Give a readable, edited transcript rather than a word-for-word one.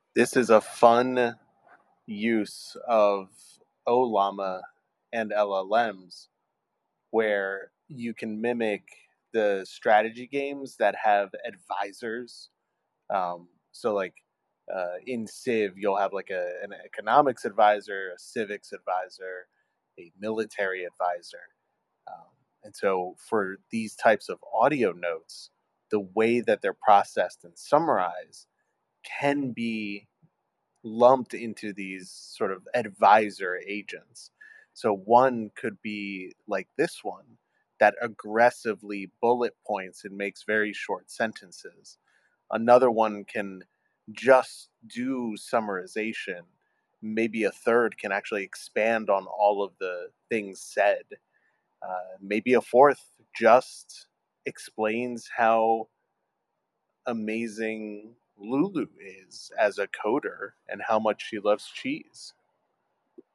This is a fun use of OLAMA and LLMs where you can mimic the strategy games that have advisors. In Civ, you'll have like an economics advisor, a civics advisor, a military advisor. And so for these types of audio notes, the way that they're processed and summarized can be lumped into these sort of advisor agents. So one could be like this one that aggressively bullet points and makes very short sentences. Another one can just do summarization. Maybe a third can actually expand on all of the things said. Maybe a fourth just explains how amazing Lulu is as a coder and how much she loves cheese.